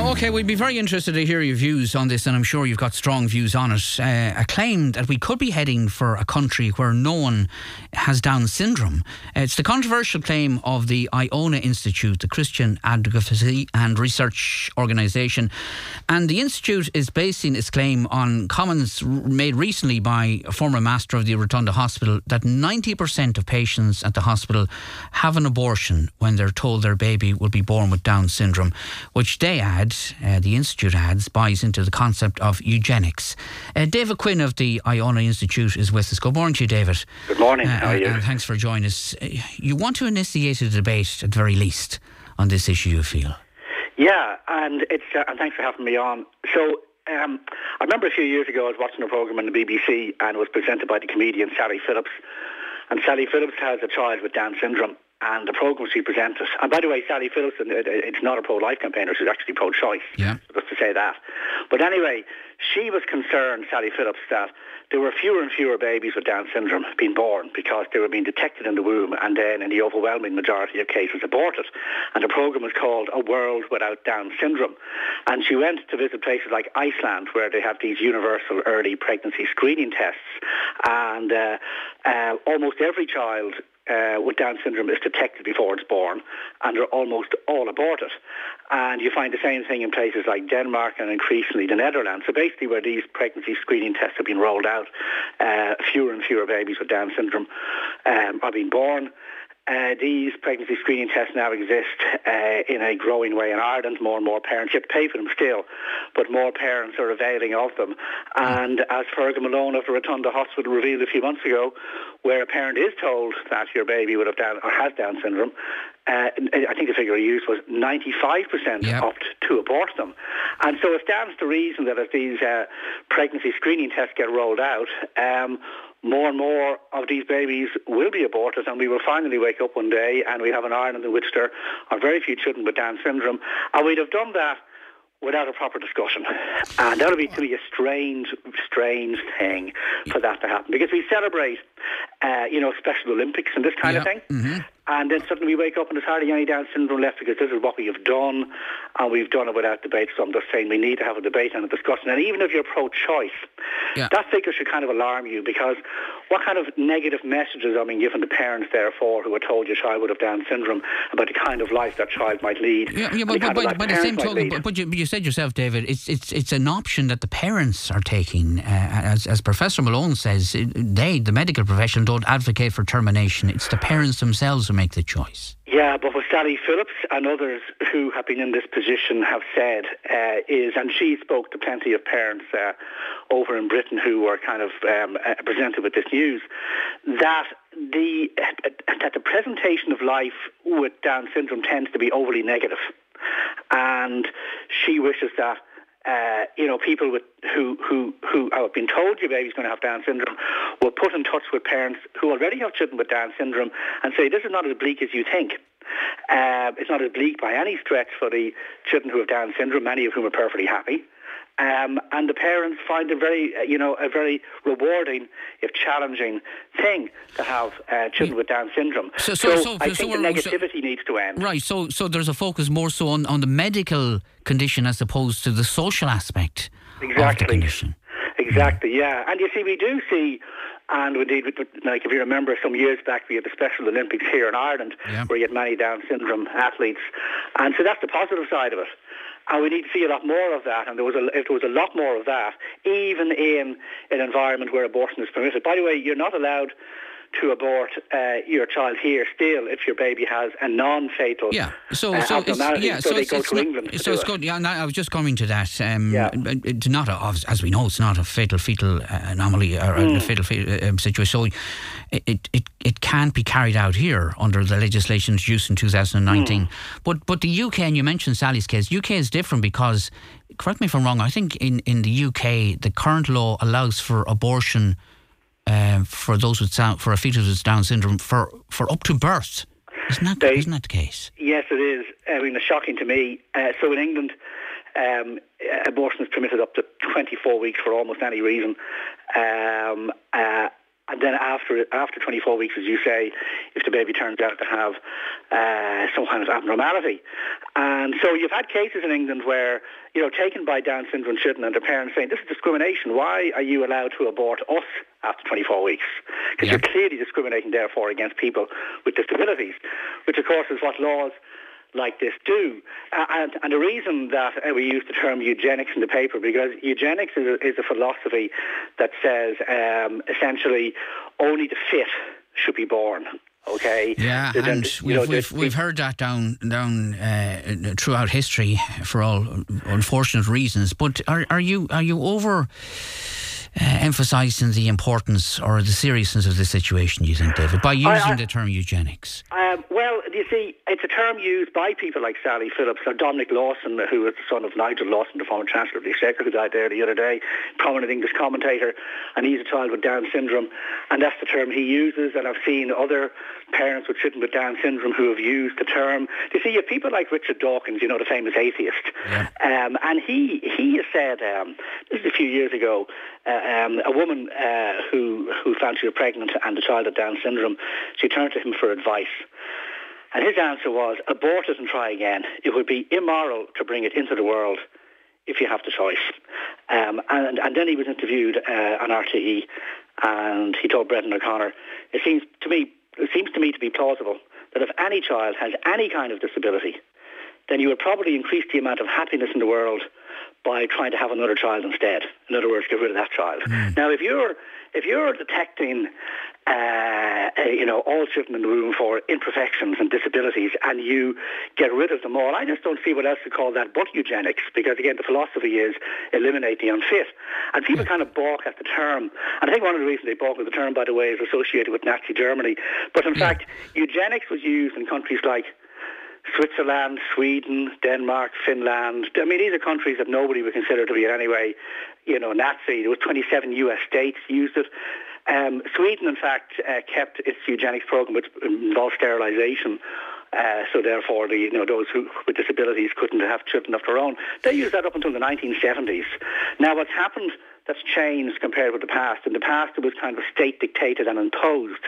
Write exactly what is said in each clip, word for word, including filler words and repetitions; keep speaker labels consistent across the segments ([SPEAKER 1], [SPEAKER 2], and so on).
[SPEAKER 1] OK, we'd be very interested to hear your views on this, and I'm sure you've got strong views on it. Uh, a claim that we could be heading for a country where no one has Down syndrome. Uh, it's the controversial claim of the Iona Institute, the Christian Advocacy and Research Organisation. And the Institute is basing its claim on comments made recently by a former master of the Rotunda Hospital that ninety percent of patients at the hospital have an abortion when they're told their baby will be born with Down syndrome, which they add, uh, the Institute adds, buys into the concept of eugenics. Uh, David Quinn of the Iona Institute is with us. Good morning to you, David.
[SPEAKER 2] Good morning.
[SPEAKER 1] Uh,
[SPEAKER 2] How are you?
[SPEAKER 1] And thanks for joining us. Uh, you want to initiate a debate, at the very least, on this issue, you feel?
[SPEAKER 2] Yeah, and it's uh, and thanks for having me on. So, um, I remember a few years ago I was watching a programme on the B B C and it was presented by the comedian Sally Phillips. And Sally Phillips has a child with Down syndrome. And the programme she presented, and by the way, Sally Phillips, it's not a pro-life campaigner, she's actually pro-choice,
[SPEAKER 1] yeah.
[SPEAKER 2] just to say that. But anyway, she was concerned, Sally Phillips, that there were fewer and fewer babies with Down syndrome being born because they were being detected in the womb and then in the overwhelming majority of cases aborted. And the programme was called A World Without Down Syndrome. And she went to visit places like Iceland where they have these universal early pregnancy screening tests. And uh, uh, almost every child Uh, with Down syndrome is detected before it's born, and they're almost all aborted. And you find the same thing in places like Denmark and increasingly the Netherlands. So basically where these pregnancy screening tests have been rolled out, uh, fewer and fewer babies with Down syndrome um, are being born. Uh, these pregnancy screening tests now exist uh, in a growing way in Ireland. More and more parents, you have to pay for them still, but more parents are availing of them. And as Fergal Malone of the Rotunda Hospital revealed a few months ago, where a parent is told that your baby would have Down or has Down syndrome, uh, I think the figure he used was ninety-five percent
[SPEAKER 1] yep.
[SPEAKER 2] opt to abort them. And so it stands to reason that as these uh, pregnancy screening tests get rolled out, um, more and more of these babies will be aborted, and we will finally wake up one day and we have an Ireland in which there are very few children with Down syndrome, and we'd have done that without a proper discussion. And that would be to me a strange, strange thing for that to happen, because we celebrate, uh, you know, Special Olympics and this kind
[SPEAKER 1] yeah.
[SPEAKER 2] of thing.
[SPEAKER 1] Mm-hmm.
[SPEAKER 2] And then suddenly we wake up and there's hardly any Down syndrome left because this is what we have done, and we've done it without debate. So I'm just saying we need to have a debate and a discussion. And even if you're pro-choice, yeah. that figure should kind of alarm you, because what kind of negative messages are being given to parents, therefore, who are told your child would have Down syndrome about the kind of life that child might lead?
[SPEAKER 1] Yeah, yeah but, but, but by the same token, but, but, you, but you said yourself, David, it's it's it's an option that the parents are taking. Uh, as, as Professor Malone says, they, the medical profession, don't advocate for termination. It's the parents themselves who make the choice.
[SPEAKER 2] Yeah, but what Sally Phillips and others who have been in this position have said uh, is, and she spoke to plenty of parents uh, over in Britain who were kind of um, uh, presented with this news, that the uh, that the presentation of life with Down syndrome tends to be overly negative, and she wishes that Uh, you know, people with who who who have been told your baby's going to have Down syndrome will put in touch with parents who already have children with Down syndrome and say, this is not as bleak as you think. Uh, it's not as bleak by any stretch for the children who have Down syndrome, many of whom are perfectly happy. Um, and the parents find it very, uh, you know, a very rewarding, if challenging, thing to have uh, children with Down syndrome. So, so, so, so I think so the negativity so, needs to end.
[SPEAKER 1] Right. So, so there's a focus more so on, on the medical condition as opposed to the social aspect
[SPEAKER 2] exactly.
[SPEAKER 1] of the condition.
[SPEAKER 2] Exactly. Yeah. And you see, we do see. And indeed, like if you remember some years back, we had the Special Olympics here in Ireland, yeah. where you had many Down syndrome athletes. And so that's the positive side of it. And we need to see a lot more of that. And there was a, if there was a lot more of that, even in an environment where abortion is permitted. By the way, you're not allowed to abort uh, your child here still if your baby has a non-fatal
[SPEAKER 1] yeah. so,
[SPEAKER 2] uh,
[SPEAKER 1] so
[SPEAKER 2] abnormality.
[SPEAKER 1] Yeah,
[SPEAKER 2] so,
[SPEAKER 1] so
[SPEAKER 2] they go to
[SPEAKER 1] not,
[SPEAKER 2] England to
[SPEAKER 1] So
[SPEAKER 2] do
[SPEAKER 1] it's
[SPEAKER 2] it.
[SPEAKER 1] good. Yeah, I was just coming to that. Um,
[SPEAKER 2] yeah.
[SPEAKER 1] It's not, a, as we know, it's not a fatal fetal anomaly or mm. a fatal um, situation. So it, it it can't be carried out here under the legislation introduced in two thousand nineteen. Mm. But but the U K, and you mentioned Sally's case, U K is different because, correct me if I'm wrong, I think in, in the U K the current law allows for abortion Um, for those with for a fetus with Down syndrome for, for up to birth. Isn't that they, isn't that the case?
[SPEAKER 2] Yes, it is. I mean, it's shocking to me. Uh, so in England, um, abortion is permitted up to twenty-four weeks for almost any reason, um, uh, And then after after twenty-four weeks, as you say, if the baby turns out to have uh, some kind of abnormality. And so you've had cases in England where, you know, taken by Down syndrome children and their parents saying, this is discrimination. Why are you allowed to abort us after twenty-four weeks? Because yeah. you're clearly discriminating, therefore, against people with disabilities, which, of course, is what laws like this do. Uh, and, and the reason that uh, we use the term eugenics in the paper, because eugenics is a, is a philosophy that says um, essentially only the fit should be born. Okay.
[SPEAKER 1] Yeah, so then, and we've, know, we've, we've heard that down down uh, throughout history for all unfortunate reasons. But are are you are you over uh, emphasising the importance or the seriousness of the situation, do you think, David, by using I, I, the term eugenics? Um,
[SPEAKER 2] well, you see, it's a term used by people like Sally Phillips or Dominic Lawson, who is the son of Nigel Lawson, the former Chancellor of the Exchequer, who died there the other day, prominent English commentator, and he's a child with Down syndrome, and that's the term he uses. And I've seen other parents with children with Down syndrome who have used the term. You see, you have people like Richard Dawkins, you know, the famous atheist, yeah. um, and he he has said, um, this is a few years ago, uh, um, a woman uh, who who found she was pregnant and the child had Down syndrome, she turned to him for advice. And his answer was, abort it and try again. It would be immoral to bring it into the world if you have the choice. Um, and, and then he was interviewed uh, on R T E, and he told Brendan O'Connor, it seems to me it seems to me to be plausible that if any child has any kind of disability, then you would probably increase the amount of happiness in the world by trying to have another child instead. In other words, get rid of that child. Mm. Now, if you're if you're detecting, uh, you know, all children in the room for imperfections and disabilities, and you get rid of them all, I just don't see what else to call that but eugenics. Because again, the philosophy is eliminate the unfit, and people kind of balk at the term. And I think one of the reasons they balk at the term, by the way, is associated with Nazi Germany. But in yeah. fact, eugenics was used in countries like Switzerland, Sweden, Denmark, Finland. I mean, these are countries that nobody would consider to be in any way, you know, Nazi. There was twenty-seven U S states used it. Um, Sweden, in fact, uh, kept its eugenics program, which involved sterilisation. Uh, so therefore, the, you know, those who with disabilities couldn't have children of their own. They used that up until the nineteen seventies. Now, what's happened that's changed compared with the past. In the past, it was kind of state dictated and imposed.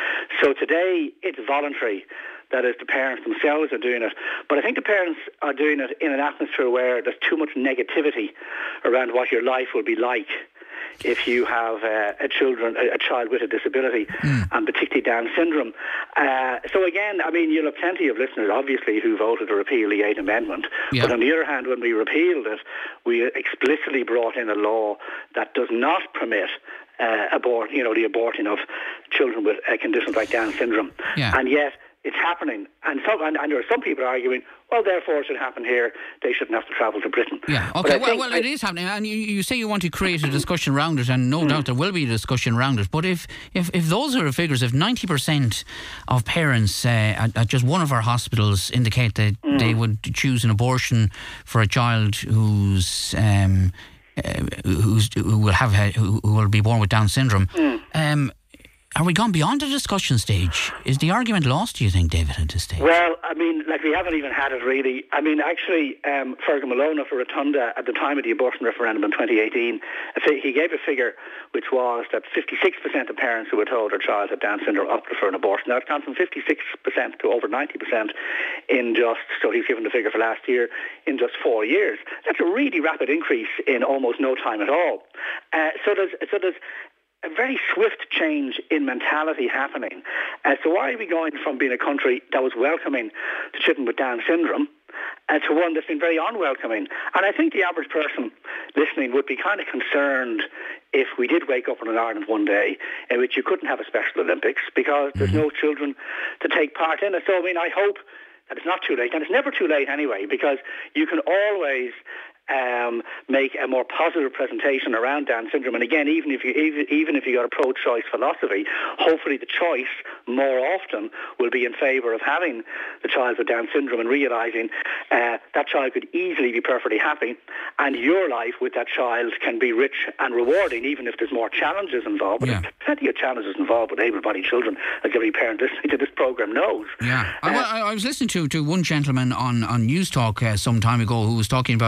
[SPEAKER 2] So today, it's voluntary. That is, the parents themselves are doing it. But I think the parents are doing it in an atmosphere where there's too much negativity around what your life will be like if you have uh, a children, a, a child with a disability, mm. and particularly Down syndrome. Uh, so again, I mean, you'll have plenty of listeners, obviously, who voted to repeal the eighth Amendment. Yeah. But on the other hand, when we repealed it, we explicitly brought in a law that does not permit uh, abort, you know, the aborting of children with uh, conditions like Down syndrome.
[SPEAKER 1] Yeah.
[SPEAKER 2] And yet, it's happening, and, some, and, and there are some people arguing, well, therefore it should happen here. They shouldn't have to travel to Britain.
[SPEAKER 1] Yeah, okay, well, well, it is happening, and you, you say you want to create a discussion around it, and no mm. doubt there will be a discussion around it. But if if, if those are the figures, if ninety percent of parents uh, at, at just one of our hospitals indicate that mm. they would choose an abortion for a child who's um, uh, who's who will have who will be born with Down syndrome. Mm. Um, Are we gone beyond the discussion stage? Is the argument lost, do you think, David, at this stage?
[SPEAKER 2] Well, I mean, like, we haven't even had it, really. I mean, actually, um, Fergal Malone of Rotunda, at the time of the abortion referendum in twenty eighteen, he gave a figure which was that fifty-six percent of parents who were told their child had Down syndrome opted for an abortion. Now, it's gone from fifty-six percent to over ninety percent in just, so he's given the figure for last year, in just four years. That's a really rapid increase in almost no time at all. Uh, so there's, so there's a very swift change in mentality happening. Uh, so why are we going from being a country that was welcoming to children with Down syndrome uh, to one that's been very unwelcoming? And I think the average person listening would be kind of concerned if we did wake up in Ireland one day in which you couldn't have a Special Olympics because there's no children to take part in it. So, I mean, I hope that it's not too late. And it's never too late anyway, because you can always Um, make a more positive presentation around Down syndrome. And again, even if you even, even if you got a pro-choice philosophy, hopefully the choice more often will be in favour of having the child with Down syndrome and realising uh, that child could easily be perfectly happy, and your life with that child can be rich and rewarding, even if there's more challenges involved. But yeah. there's plenty of challenges involved with able-bodied children, as every parent listening to this programme knows.
[SPEAKER 1] Yeah, uh, I, I was listening to, to one gentleman on, on News Talk uh, some time ago who was talking about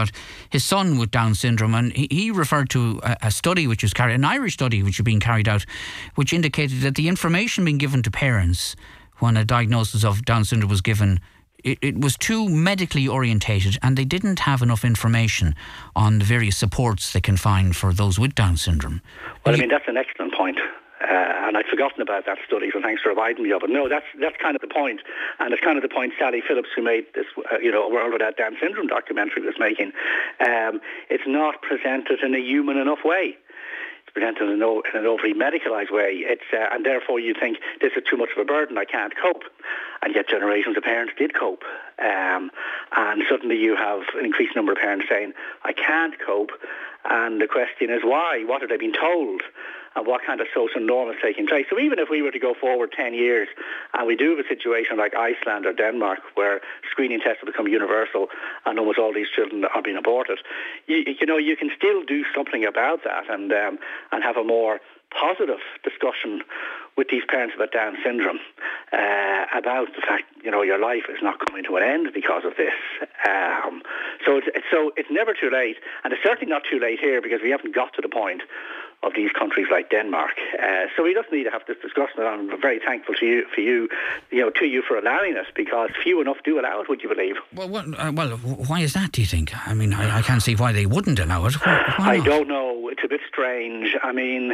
[SPEAKER 1] his son with Down syndrome, and he, he referred to a, a study which was carried, an Irish study which had been carried out, which indicated that the information being given to parents when a diagnosis of Down syndrome was given, it, it was too medically orientated, and they didn't have enough information on the various supports they can find for those with Down syndrome.
[SPEAKER 2] Well, I mean, that's an excellent point. Uh, and I'd forgotten about that study, so thanks for reminding me of it. No, that's that's kind of the point, and it's kind of the point Sally Phillips, who made this, uh, you know, World Without Down Syndrome documentary, was making. Um, it's not presented in a human enough way. It's presented in, o- in an overly medicalised way. It's uh, and therefore you think this is too much of a burden. I can't cope, and yet generations of parents did cope. Um, and suddenly you have an increased number of parents saying, "I can't cope," and the question is why? What have they been told? And what kind of social norm is taking place? So even if we were to go forward ten years and we do have a situation like Iceland or Denmark where screening tests will become universal and almost all these children are being aborted, you, you know, you can still do something about that and um, and have a more positive discussion with these parents about Down syndrome, uh, about the fact, you know, your life is not coming to an end because of this. Um, so it's, it's so it's never too late, and it's certainly not too late here because we haven't got to the point of these countries like Denmark. Uh, so we just need to have this discussion, and I'm very thankful to you, for you, you know, to you for allowing it, because few enough do allow it, would you believe?
[SPEAKER 1] Well, well, uh, well why is that, do you think? I mean, I, I can't see why they wouldn't allow it. Why, why
[SPEAKER 2] I
[SPEAKER 1] not?
[SPEAKER 2] don't know. It's a bit strange. I mean,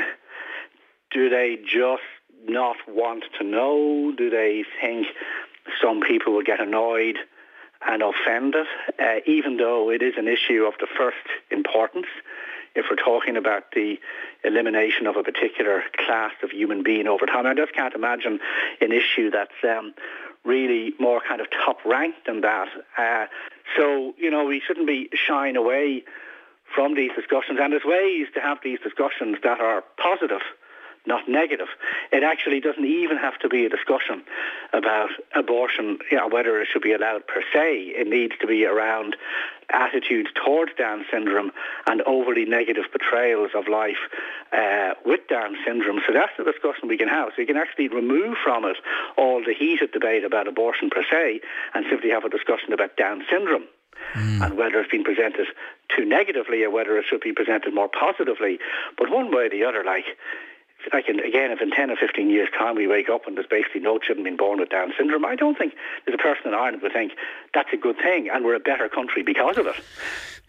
[SPEAKER 2] do they just not want to know? Do they think some people will get annoyed and offended, uh, even though it is an issue of the first importance? If we're talking about the elimination of a particular class of human being over time, I just can't imagine an issue that's um, really more kind of top-ranked than that. Uh, so, you know, we shouldn't be shying away from these discussions. And there's ways to have these discussions that are positive, not negative. It actually doesn't even have to be a discussion about abortion, you know, whether it should be allowed per se. It needs to be around attitudes towards Down syndrome and overly negative portrayals of life uh, with Down syndrome. So that's the discussion we can have. So you can actually remove from it all the heated debate about abortion per se and simply have a discussion about Down syndrome. Mm. And whether it's been presented too negatively or whether it should be presented more positively. But one way or the other, like, Like in, again, if in ten or fifteen years' time we wake up and there's basically no children being born with Down syndrome, I don't think there's a person in Ireland who would think that's a good thing and we're a better country because of it.